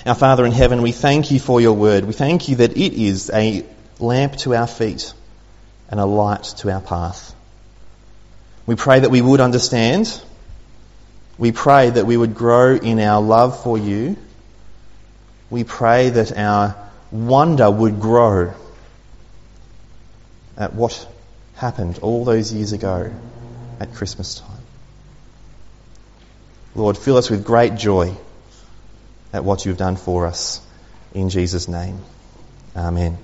Our Father in heaven, we thank you for your word. We thank you that it is a lamp to our feet and a light to our path. We pray that we would understand. We pray that we would grow in our love for you. We pray that our wonder would grow at what happened all those years ago at Christmas time. Lord, fill us with great joy at what you've done for us. In Jesus' name. Amen.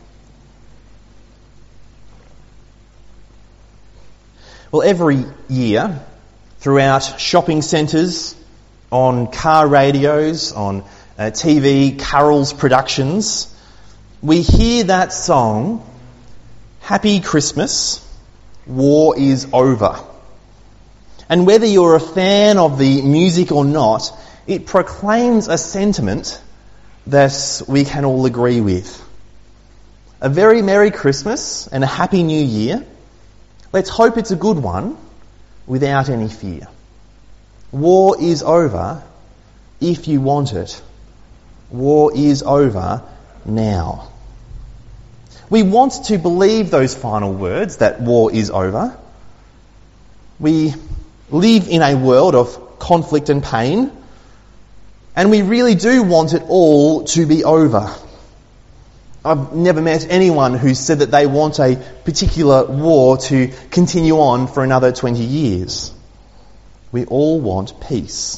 Well, every year, throughout shopping centres, on car radios, on TV, Carol's productions, we hear that song, Happy Christmas, War is Over. And whether you're a fan of the music or not, it proclaims a sentiment that we can all agree with. A very Merry Christmas and a Happy New Year. Let's hope it's a good one without any fear. War is over if you want it. War is over now. We want to believe those final words, that war is over. We live in a world of conflict and pain, and we really do want it all to be over. I've never met anyone who said that they want a particular war to continue on for another 20 years. We all want peace.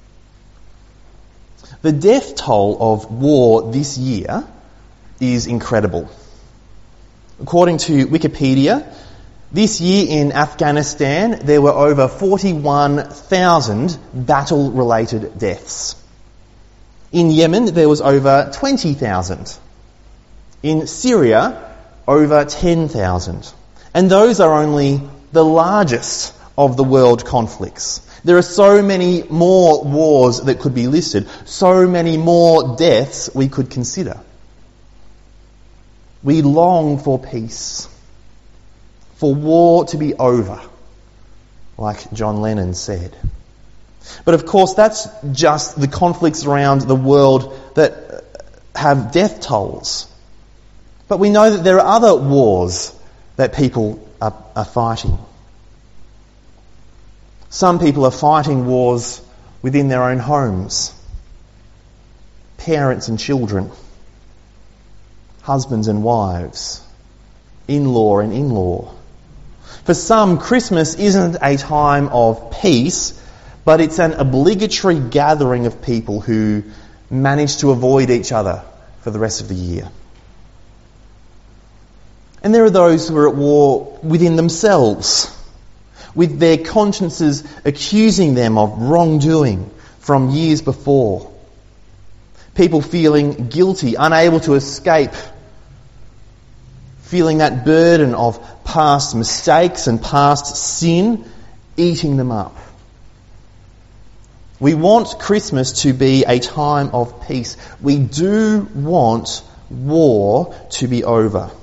The death toll of war this year is incredible. According to Wikipedia, this year in Afghanistan there were over 41,000 battle-related deaths. In Yemen there was over 20,000. In Syria, over 10,000. And those are only the largest of the world conflicts. There are so many more wars that could be listed, so many more deaths we could consider. We long for peace, for war to be over, like John Lennon said. But of course that's just the conflicts around the world that have death tolls. But we know that there are other wars that people are fighting. Some people are fighting wars within their own homes. Parents and children. Husbands and wives. In-law and in-law. For some, Christmas isn't a time of peace, but it's an obligatory gathering of people who manage to avoid each other for the rest of the year. And there are those who are at war within themselves, with their consciences accusing them of wrongdoing from years before. People feeling guilty, unable to escape, feeling that burden of past mistakes and past sin eating them up. We want Christmas to be a time of peace. We do want war to be over.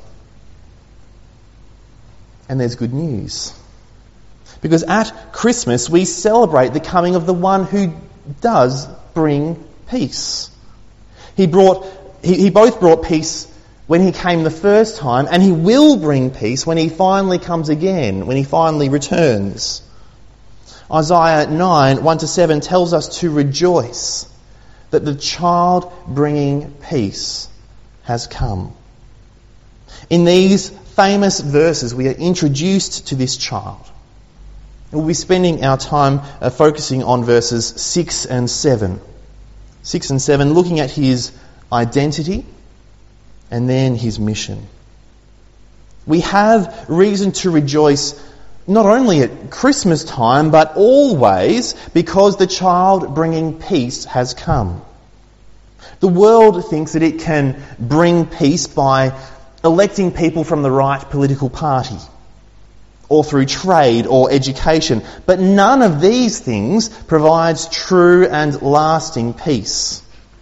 And there's good news. Because at Christmas we celebrate the coming of the one who does bring peace. He both brought peace when he came the first time, and he will bring peace when he finally comes again, when he finally returns. Isaiah 9, 1-7 tells us to rejoice that the child bringing peace has come. In these famous verses we are introduced to this child. We'll be spending our time focusing on verses 6 and 7. 6 and 7, looking at his identity and then his mission. We have reason to rejoice not only at Christmas time, but always, because the child bringing peace has come. The world thinks that it can bring peace by electing people from the right political party, or through trade or education. But none of these things provides true and lasting peace.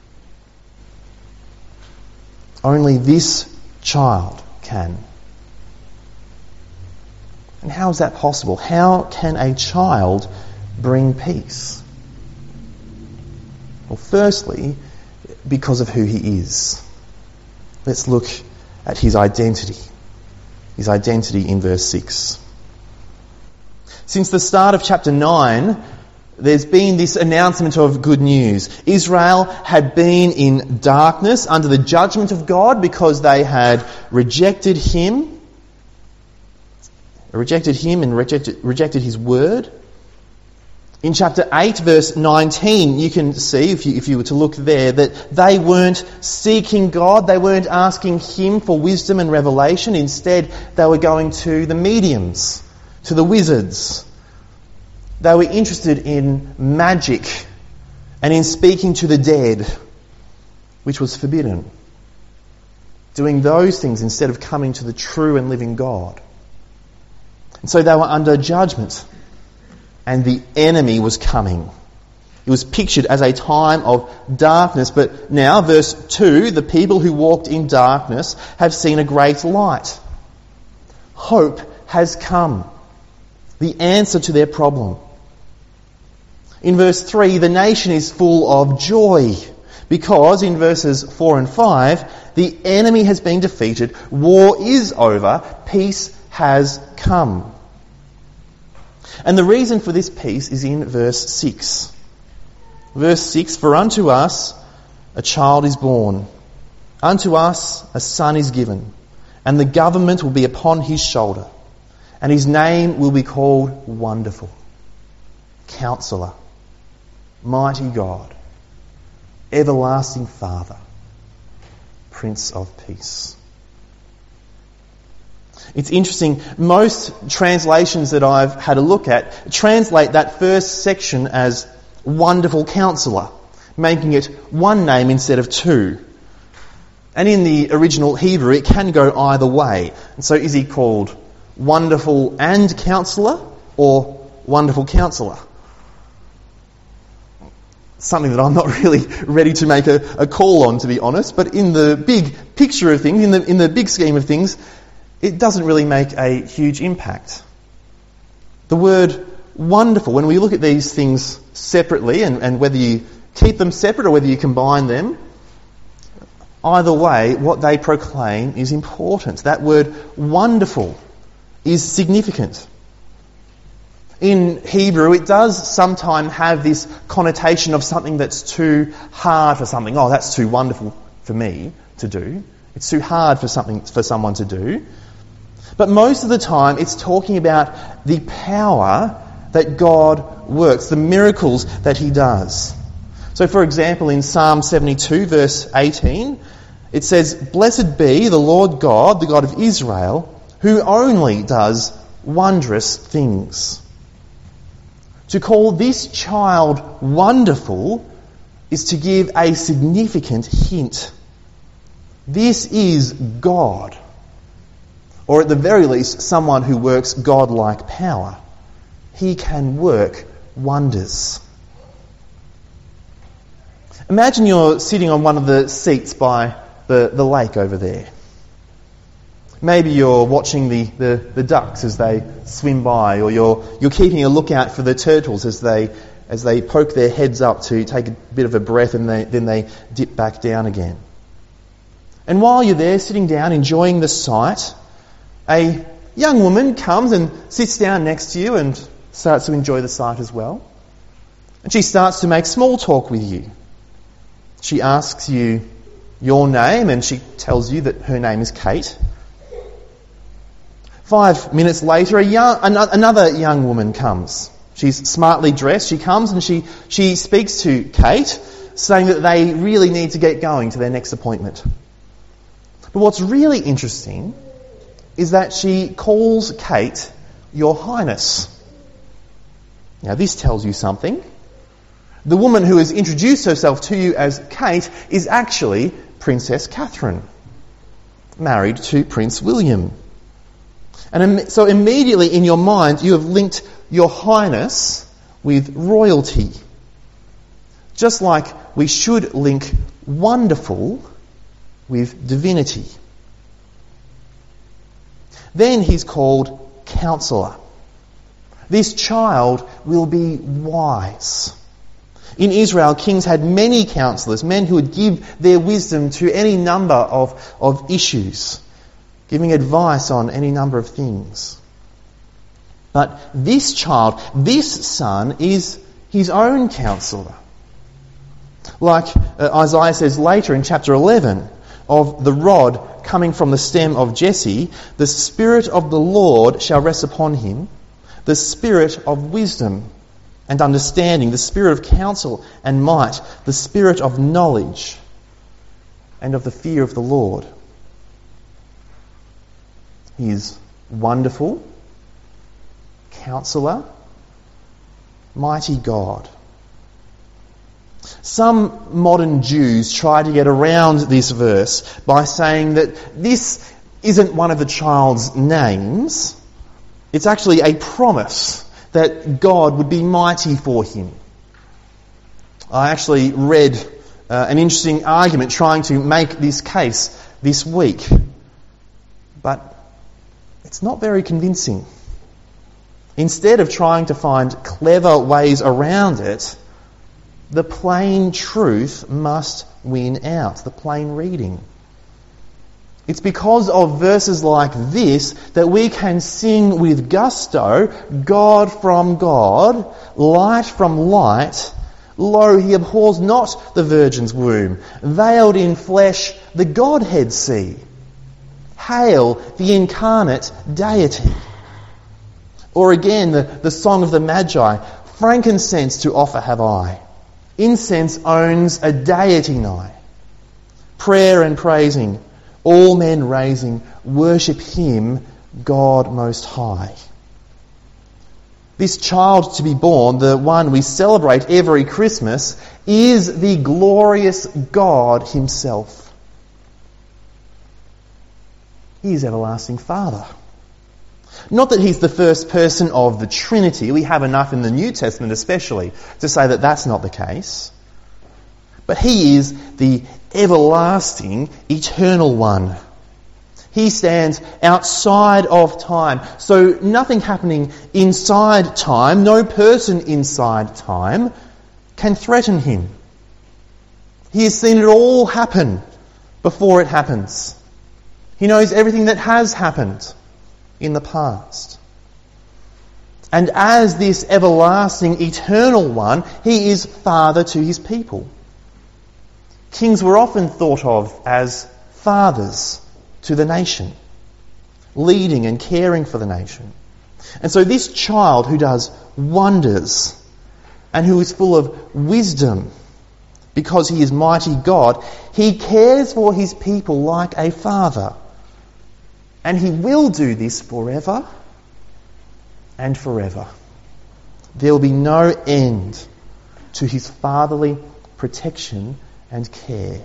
Only this child can. And how is that possible? How can a child bring peace? Well, firstly, because of who he is. Let's look at his identity. His identity in verse 6. Since the start of chapter 9, there's been this announcement of good news. Israel had been in darkness under the judgment of God because they had rejected him and rejected his word. In chapter 8, verse 19, you can see, if you were to look there, that they weren't seeking God, they weren't asking him for wisdom and revelation. Instead, they were going to the mediums, to the wizards. They were interested in magic and in speaking to the dead, which was forbidden. Doing those things instead of coming to the true and living God. And so they were under judgment. And the enemy was coming. It was pictured as a time of darkness. But now, verse 2, the people who walked in darkness have seen a great light. Hope has come. The answer to their problem. In verse 3, the nation is full of joy. Because in verses 4 and 5, the enemy has been defeated. War is over. Peace has come. And the reason for this peace is in verse 6. Verse 6, for unto us a child is born, unto us a son is given, and the government will be upon his shoulder, and his name will be called Wonderful, Counselor, Mighty God, Everlasting Father, Prince of Peace. It's interesting, most translations that I've had a look at translate that first section as Wonderful Counselor, making it one name instead of two. And in the original Hebrew, it can go either way. And so is he called Wonderful and Counselor or Wonderful Counselor? Something that I'm not really ready to make a call on, to be honest. But in the big picture of things, in the big scheme of things, it doesn't really make a huge impact. The word wonderful, when we look at these things separately, and whether you keep them separate or whether you combine them, either way, what they proclaim is important. That word wonderful is significant. In Hebrew, it does sometimes have this connotation of something that's too hard for something. Oh, that's too wonderful for me to do. It's too hard for someone to do. But most of the time, it's talking about the power that God works, the miracles that he does. So, for example, in Psalm 72, verse 18, it says, "Blessed be the Lord God, the God of Israel, who only does wondrous things." To call this child wonderful is to give a significant hint. This is God. Or at the very least, someone who works God-like power. He can work wonders. Imagine you're sitting on one of the seats by the lake over there. Maybe you're watching the ducks as they swim by, or you're keeping a lookout for the turtles as they poke their heads up to take a bit of a breath, and then they dip back down again. And while you're there sitting down enjoying the sight, a young woman comes and sits down next to you and starts to enjoy the sight as well. And she starts to make small talk with you. She asks you your name, and she tells you that her name is Kate. 5 minutes later, another young woman comes. She's smartly dressed. She comes and she speaks to Kate, saying that they really need to get going to their next appointment. But what's really interesting is that she calls Kate Your Highness. Now, this tells you something. The woman who has introduced herself to you as Kate is actually Princess Catherine, married to Prince William. And so immediately in your mind, you have linked Your Highness with royalty. Just like we should link wonderful with divinity. Then he's called Counselor. This child will be wise. In Israel, kings had many counselors, men who would give their wisdom to any number of issues, giving advice on any number of things. But this child, this son, is his own counsellor. Like Isaiah says later in chapter 11, of the rod coming from the stem of Jesse, the Spirit of the Lord shall rest upon him, the Spirit of wisdom and understanding, the Spirit of counsel and might, the Spirit of knowledge and of the fear of the Lord. He is wonderful, Counselor, mighty God. Some modern Jews try to get around this verse by saying that this isn't one of the child's names. It's actually a promise that God would be mighty for him. I actually read an interesting argument trying to make this case this week, but it's not very convincing. Instead of trying to find clever ways around it, the plain truth must win out, the plain reading. It's because of verses like this that we can sing with gusto, God from God, light from light. Lo, he abhors not the virgin's womb, veiled in flesh the Godhead see. Hail the incarnate deity. Or again, the song of the Magi, frankincense to offer have I. Incense owns a deity nigh. Prayer and praising, all men raising, worship him, God most high. This child to be born, the one we celebrate every Christmas, is the glorious God himself. He is everlasting Father. Not that he's the first person of the Trinity. We have enough in the New Testament especially to say that that's not the case. But he is the everlasting, eternal one. He stands outside of time. So nothing happening inside time, no person inside time, can threaten him. He has seen it all happen before it happens. He knows everything that has happened in the past. And as this everlasting, eternal one, he is father to his people. Kings were often thought of as fathers to the nation, leading and caring for the nation. And so this child who does wonders and who is full of wisdom because he is mighty God, he cares for his people like a father. And he will do this forever and forever. There will be no end to his fatherly protection and care.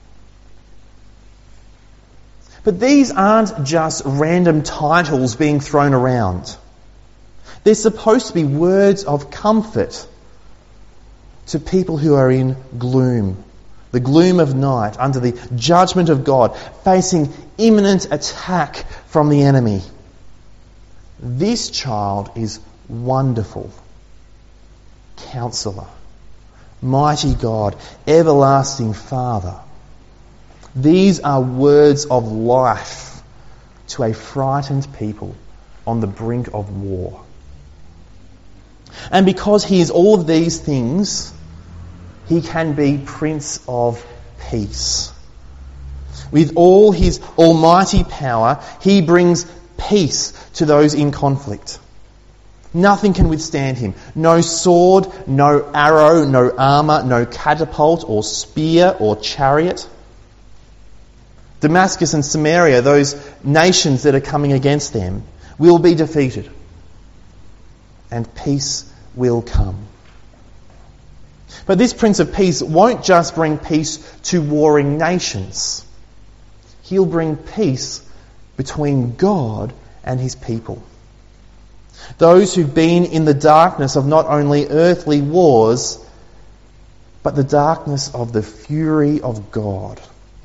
But these aren't just random titles being thrown around. They're supposed to be words of comfort to people who are in gloom. The gloom of night, under the judgment of God, facing imminent attack from the enemy. This child is wonderful, Counselor, mighty God, everlasting Father. These are words of life to a frightened people on the brink of war. And because he is all of these things, he can be Prince of Peace. With all his almighty power, he brings peace to those in conflict. Nothing can withstand him. No sword, no arrow, no armour, no catapult or spear or chariot. Damascus and Samaria, those nations that are coming against them, will be defeated. And peace will come. But this Prince of Peace won't just bring peace to warring nations. He'll bring peace between God and his people. Those who've been in the darkness of not only earthly wars, but the darkness of the fury of God.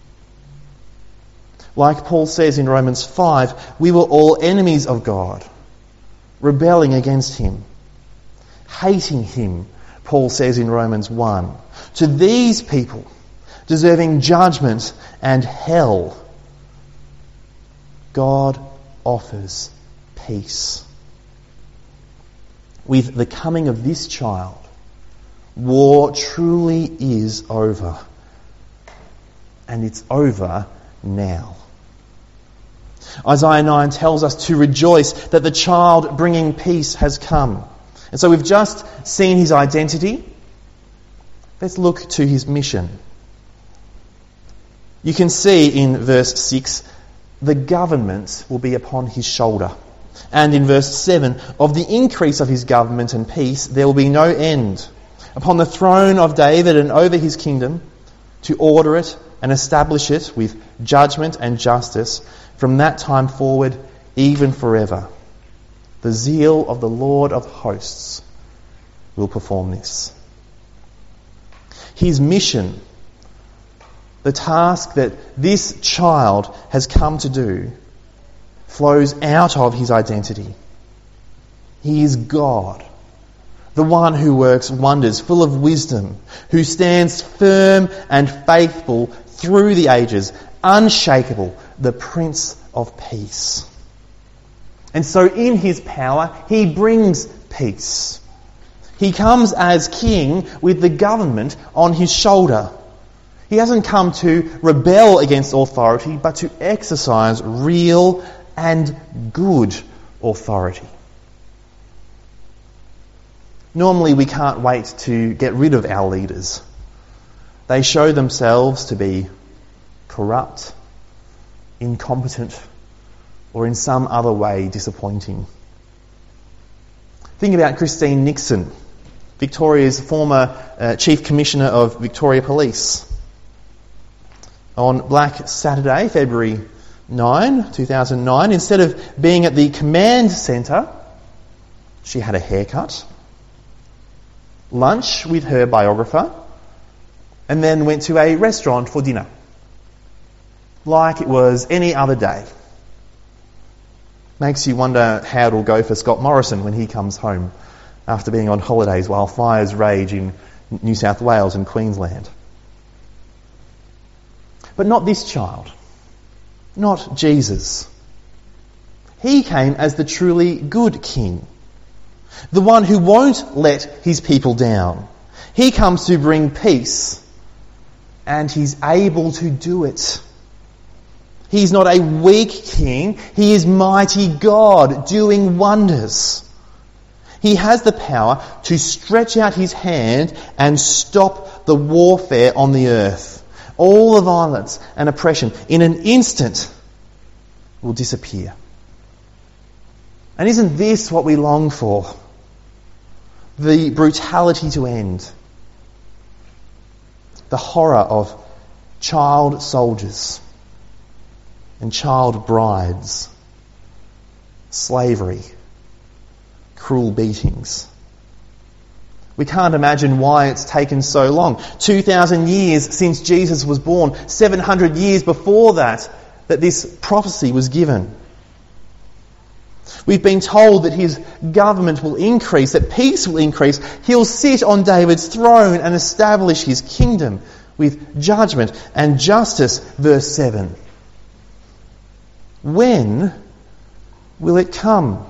Like Paul says in Romans 5, we were all enemies of God, rebelling against him, hating him, Paul says in Romans 1. To these people, deserving judgment and hell, God offers peace. With the coming of this child, war truly is over. And it's over now. Isaiah 9 tells us to rejoice that the child bringing peace has come. And so we've just seen his identity. Let's look to his mission. You can see in verse 6, the government will be upon his shoulder. And in verse 7, of the increase of his government and peace there will be no end. Upon the throne of David and over his kingdom, to order it and establish it with judgment and justice from that time forward, even forever. The zeal of the Lord of hosts will perform this. His mission, the task that this child has come to do, flows out of his identity. He is God, the one who works wonders, full of wisdom, who stands firm and faithful through the ages, unshakable, the Prince of Peace. And so in his power, he brings peace. He comes as king with the government on his shoulder. He hasn't come to rebel against authority, but to exercise real and good authority. Normally we can't wait to get rid of our leaders. They show themselves to be corrupt, incompetent, or in some other way disappointing. Think about Christine Nixon, Victoria's former Chief Commissioner of Victoria Police. On Black Saturday, February 9, 2009, instead of being at the command centre, she had a haircut, lunch with her biographer, and then went to a restaurant for dinner. Like it was any other day. Makes you wonder how it'll go for Scott Morrison when he comes home after being on holidays while fires rage in New South Wales and Queensland. But not this child. Not Jesus. He came as the truly good king. The one who won't let his people down. He comes to bring peace, and he's able to do it. He's not a weak king. He is mighty God doing wonders. He has the power to stretch out his hand and stop the warfare on the earth. All the violence and oppression in an instant will disappear. And isn't this what we long for? The brutality to end. The horror of child soldiers and child brides, slavery, cruel beatings. We can't imagine why it's taken so long. 2,000 years since Jesus was born, 700 years before that this prophecy was given. We've been told that his government will increase, that peace will increase. He'll sit on David's throne and establish his kingdom with judgment and justice, verse 7. When will it come?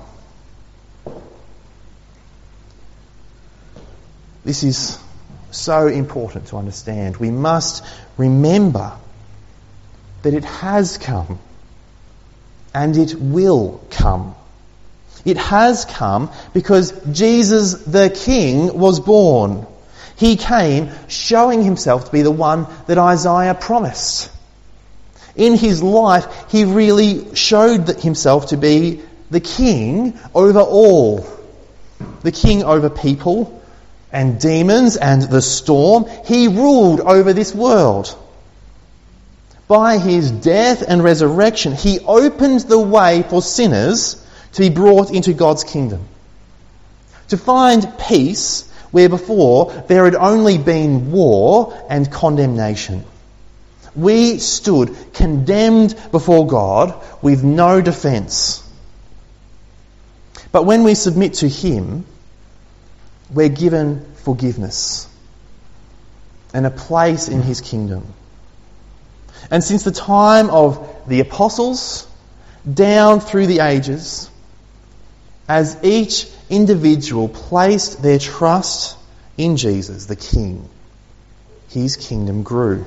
This is so important to understand. We must remember that it has come and it will come. It has come because Jesus the King was born. He came showing himself to be the one that Isaiah promised. In his life, he really showed himself to be the king over all. The king over people and demons and the storm. He ruled over this world. By his death and resurrection, he opened the way for sinners to be brought into God's kingdom. To find peace where before there had only been war and condemnation. We stood condemned before God with no defence. But when we submit to him, we're given forgiveness and a place in his kingdom. And since the time of the apostles down through the ages, as each individual placed their trust in Jesus, the King, his kingdom grew.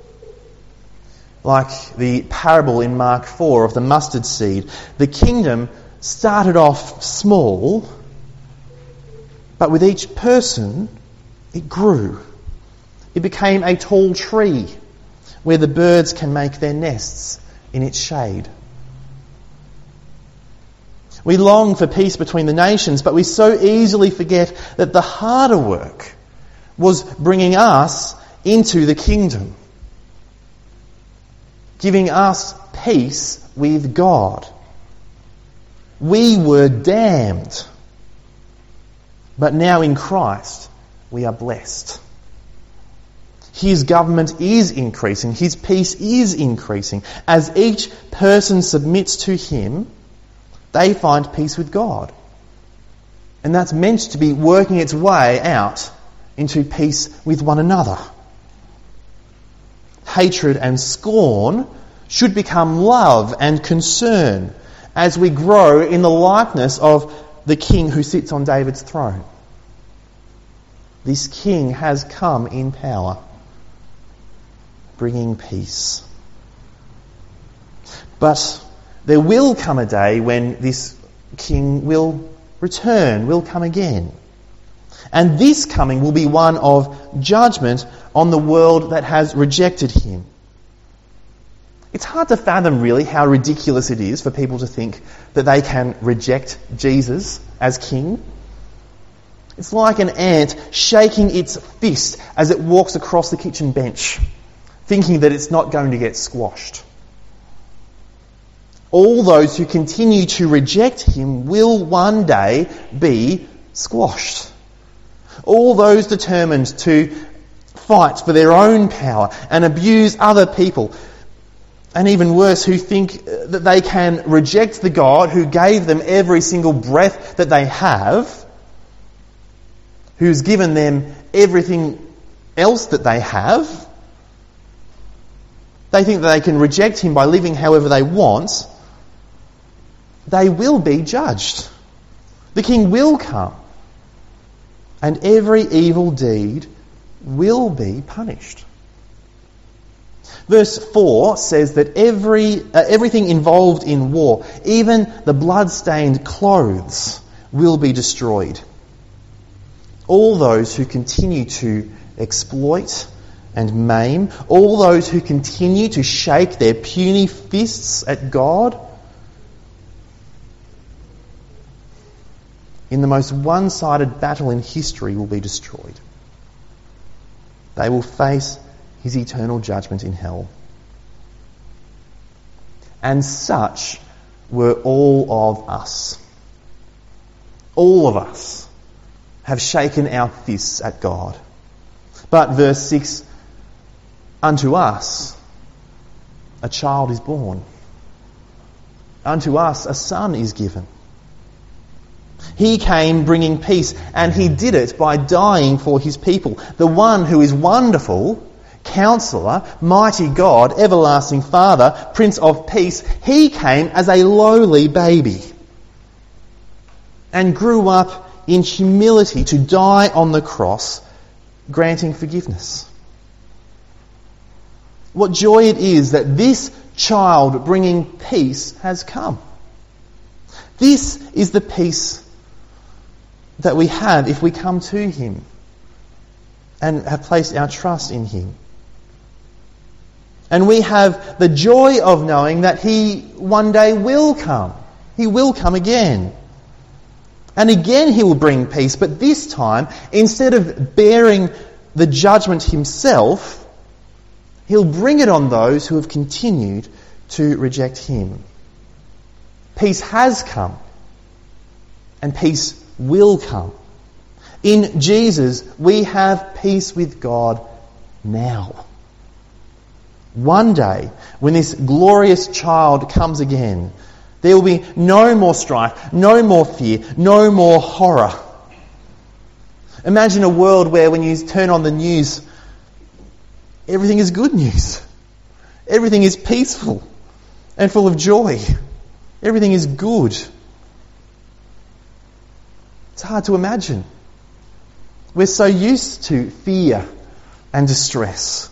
Like the parable in Mark 4 of the mustard seed, the kingdom started off small, but with each person, it grew. It became a tall tree where the birds can make their nests in its shade. We long for peace between the nations, but we so easily forget that the harder work was bringing us into the kingdom, giving us peace with God. We were damned, but now in Christ we are blessed. His government is increasing, his peace is increasing. As each person submits to him, they find peace with God. And that's meant to be working its way out into peace with one another. Hatred and scorn should become love and concern as we grow in the likeness of the King who sits on David's throne. This King has come in power, bringing peace. But there will come a day when this King will return, will come again. And this coming will be one of judgment on the world that has rejected him. It's hard to fathom really how ridiculous it is for people to think that they can reject Jesus as King. It's like an ant shaking its fist as it walks across the kitchen bench, thinking that it's not going to get squashed. All those who continue to reject him will one day be squashed. All those determined to fight for their own power and abuse other people, and even worse, who think that they can reject the God who gave them every single breath that they have, who's given them everything else that they have. They think that they can reject him by living however they want. They will be judged. The King will come, and every evil deed will be punished. Verse 4 says that everything involved in war, even the blood-stained clothes, will be destroyed. All those who continue to exploit and maim, all those who continue to shake their puny fists at God, in the most one-sided battle in history, will be destroyed. They will face his eternal judgment in hell. And such were all of us. All of us have shaken our fists at God. But verse 6, unto us a child is born. Unto us a son is given. He came bringing peace, and he did it by dying for his people. The one who is wonderful, Counselor, Mighty God, Everlasting Father, Prince of Peace, he came as a lowly baby and grew up in humility to die on the cross, granting forgiveness. What joy it is that this child bringing peace has come. This is the peace that we have if we come to him and have placed our trust in him. And we have the joy of knowing that he one day will come. He will come again. And again he will bring peace, but this time, instead of bearing the judgment himself, he'll bring it on those who have continued to reject him. Peace has come, and peace will come. In Jesus, we have peace with God now. One day, when this glorious child comes again, there will be no more strife, no more fear, no more horror. Imagine a world where when you turn on the news, everything is good news. Everything is peaceful and full of joy. Everything is good. It's hard to imagine. We're so used to fear and distress.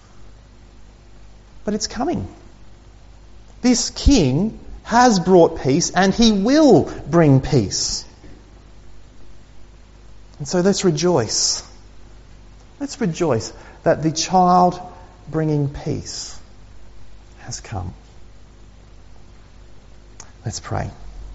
But it's coming. This King has brought peace, and he will bring peace. And so let's rejoice. Let's rejoice that the child bringing peace has come. Let's pray.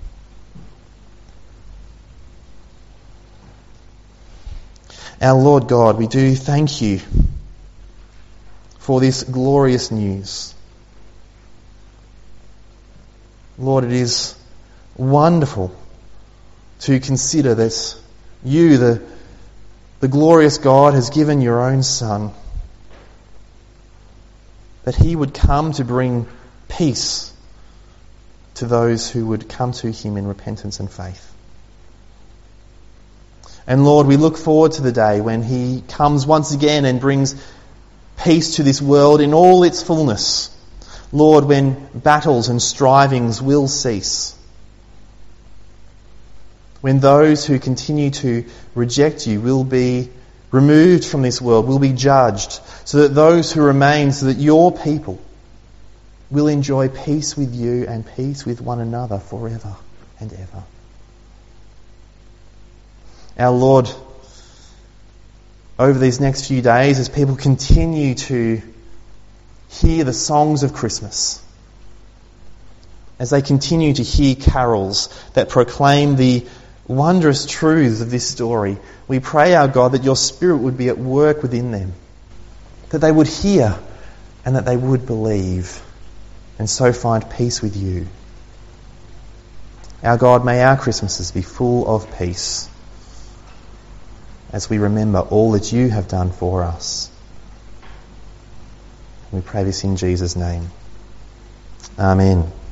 Our Lord God, we do thank you for this glorious news. Lord, it is wonderful to consider that you, the glorious God, has given your own Son, that he would come to bring peace to those who would come to him in repentance and faith. And Lord, we look forward to the day when he comes once again and brings peace to this world in all its fullness. Lord, when battles and strivings will cease. When those who continue to reject you will be removed from this world, will be judged, so that those who remain, so that your people will enjoy peace with you and peace with one another forever and ever. Our Lord, over these next few days, as people continue to hear the songs of Christmas, as they continue to hear carols that proclaim the wondrous truths of this story, we pray, our God, that your Spirit would be at work within them, that they would hear and that they would believe, and so find peace with you. Our God, may our Christmases be full of peace as we remember all that you have done for us. We pray this in Jesus' name. Amen.